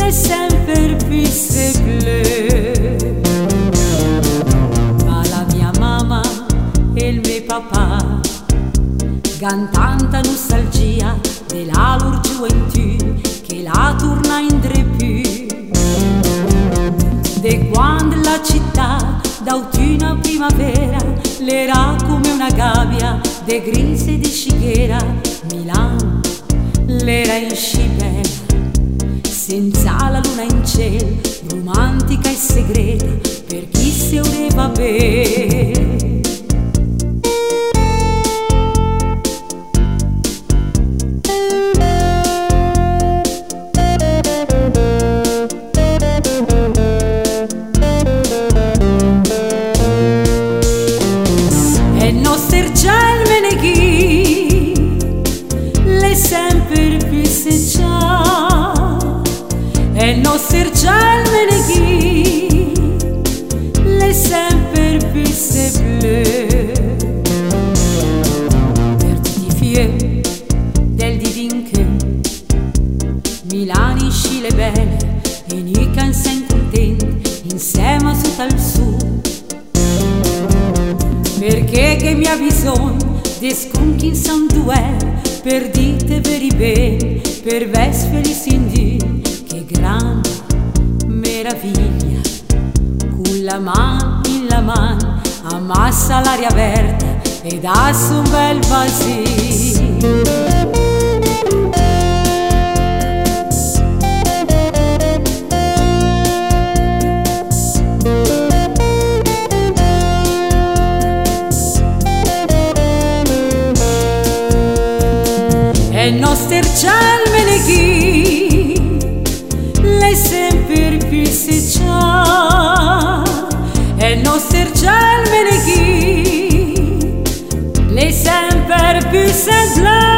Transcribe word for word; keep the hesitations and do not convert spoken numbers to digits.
les sempre plus c'est bleu. Ma la mia mamma e il mio papà gan tanta nostalgia della lor gioventù che la torna indre più. De quando la città d'autuna primavera l'era come una gabbia de grise e di scighera. Milan l'era in scibella senza la luna in cielo, romantica e segreta per chi si voleva bene. E il nostro cielo meneghi le sempre più se c'ha, e il nostro cielo meneghi le sempre più se bleu. Verdi di fie del divin che Milani scile belle e noi can sen contenti insieme sotto al sud. Perché che mi ha bisogno di scunchi in san due per dite veri bene, per ves felici in Dio, che grande meraviglia, con la mano in la mano ammassa l'aria aperta ed ha su un bel vasino. E il nostro cielo meneghi le sempre più se c'ha, e il nostro cielo meneghi le sempre più se c'ha.